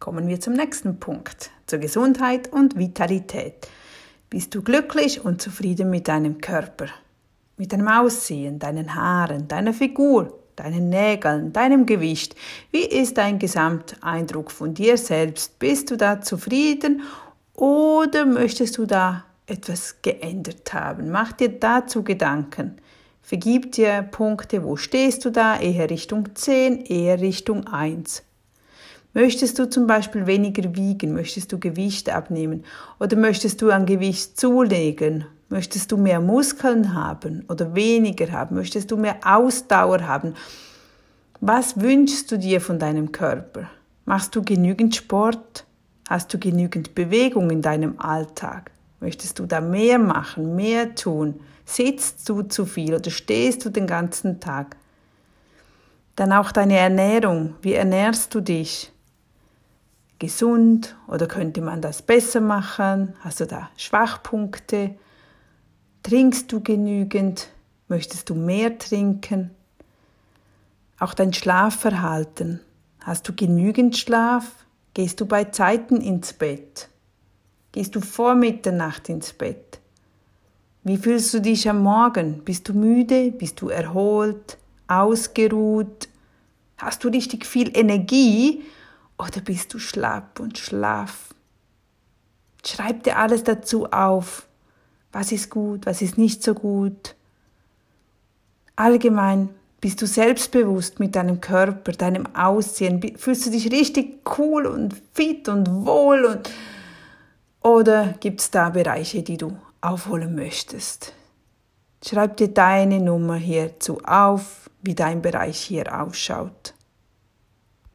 Kommen wir zum nächsten Punkt, zur Gesundheit und Vitalität. Bist du glücklich und zufrieden mit deinem Körper, mit deinem Aussehen, deinen Haaren, deiner Figur, deinen Nägeln, deinem Gewicht? Wie ist dein Gesamteindruck von dir selbst? Bist du da zufrieden oder möchtest du da etwas geändert haben? Mach dir dazu Gedanken. Vergib dir Punkte, wo stehst du da? Eher Richtung 10, eher Richtung 1. Möchtest du zum Beispiel weniger wiegen? Möchtest du Gewicht abnehmen? Oder möchtest du an Gewicht zulegen? Möchtest du mehr Muskeln haben oder weniger haben? Möchtest du mehr Ausdauer haben? Was wünschst du dir von deinem Körper? Machst du genügend Sport? Hast du genügend Bewegung in deinem Alltag? Möchtest du da mehr machen, mehr tun? Sitzt du zu viel oder stehst du den ganzen Tag? Dann auch deine Ernährung. Wie ernährst du dich? Gesund oder könnte man das besser machen? Hast du da Schwachpunkte? Trinkst du genügend? Möchtest du mehr trinken? Auch dein Schlafverhalten. Hast du genügend Schlaf? Gehst du bei Zeiten ins Bett? Gehst du vor Mitternacht ins Bett? Wie fühlst du dich am Morgen? Bist du müde? Bist du erholt? Ausgeruht? Hast du richtig viel Energie? Oder bist du schlapp und schlaff? Schreib dir alles dazu auf. Was ist gut, was ist nicht so gut? Allgemein, bist du selbstbewusst mit deinem Körper, deinem Aussehen? Fühlst du dich richtig cool und fit und wohl? Oder gibt es da Bereiche, die du aufholen möchtest? Schreib dir deine Nummer hierzu auf, wie dein Bereich hier ausschaut.